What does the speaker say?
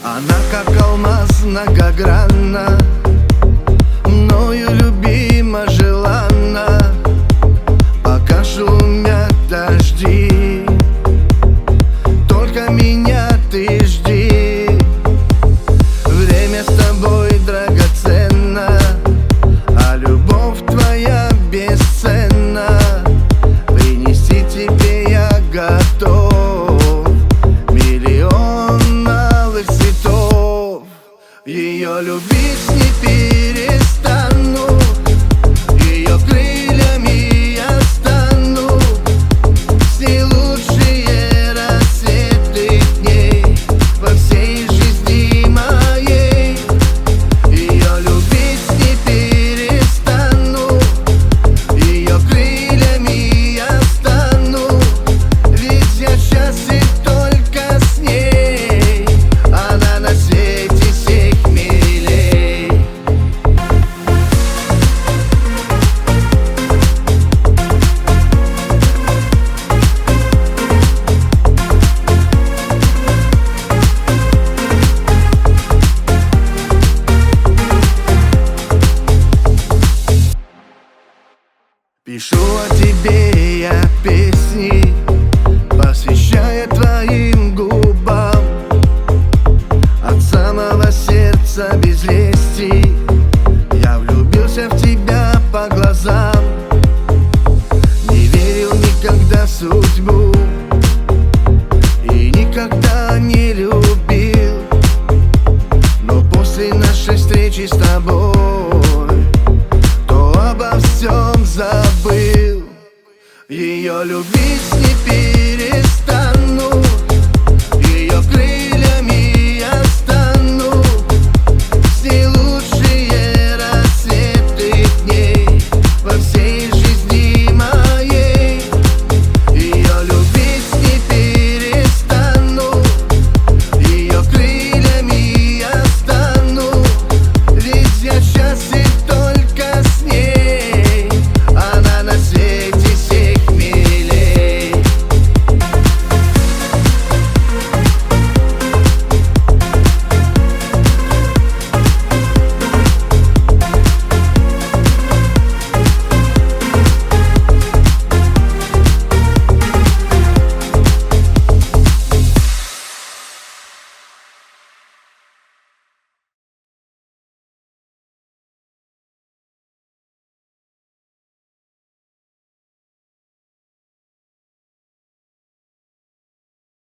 Она как алмаз многогранна, мною любима, желанна. Пока шумят дожди, только меня ты жди. Время с тобой драгоценно, а любовь твоя бесценна. Принести тебе я готов миллион малых цветов. Ее любить не перестану, ее крыльями я стану. С ней лучшие рассветы дней во всей жизни моей. Ее любить не перестану, ее крыльями я стану. Ведь я счастлив только с ней, она на свете всех милей. Пишу о тебе я песни, посвящая твоим губам. От самого сердца без лести я влюбился в тебя по глазам. Не верил никогда в судьбу,